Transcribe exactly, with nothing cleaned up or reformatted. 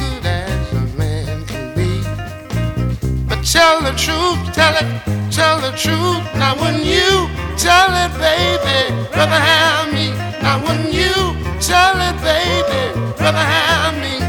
good as a man can be. But tell the truth, tell it, tell the truth. Now when you tell it, baby, rather have me. Now when you tell it, baby, rather have me.